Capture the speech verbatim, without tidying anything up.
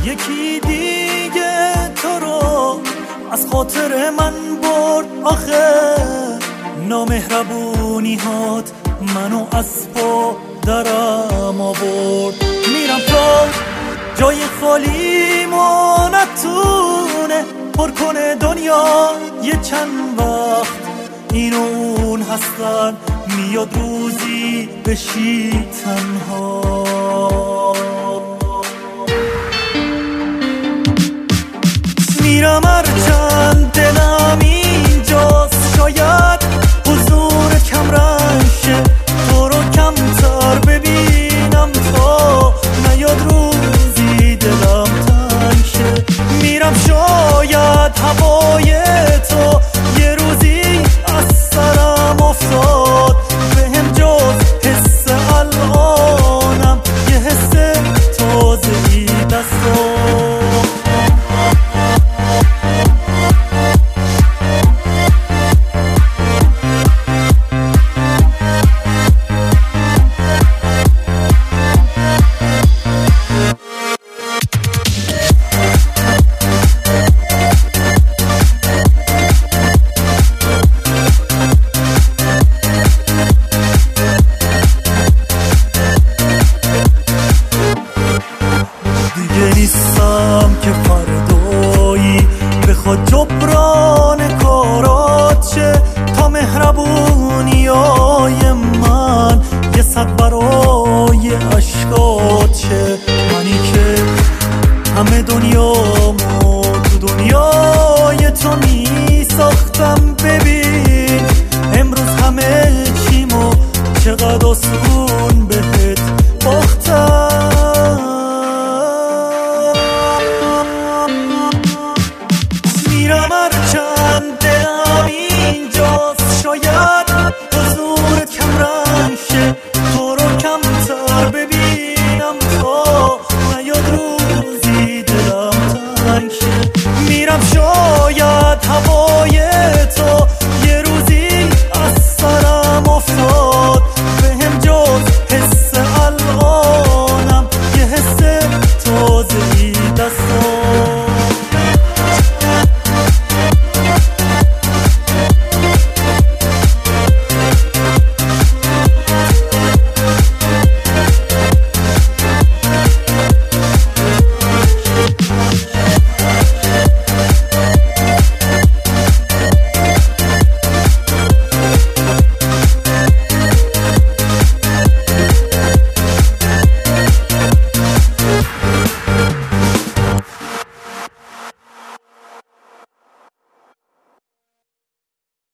یکی دیگه تو رو از خاطر من برد. آخه نامهربونی هات منو از پا درم آورد. میرم تا جای خالی ما نتونه پر کنه دنیا. یه چند وقت این و اون هستن، میاد روزی بشی تنها. میرم هر چند دلم اینجاست، شاید حضور کم رنگ شه، تو رو کمتر ببینم تا نیاد روزی دلم تنگ شه. میرم شاید هوای تو یه روزی از سرم افتاد، بهم جز حس الانم یه حس تازه‌ای دست داد. نیستم که فردایی بخواد جبران کارات شه، تا مهربونی های من یه صد برابر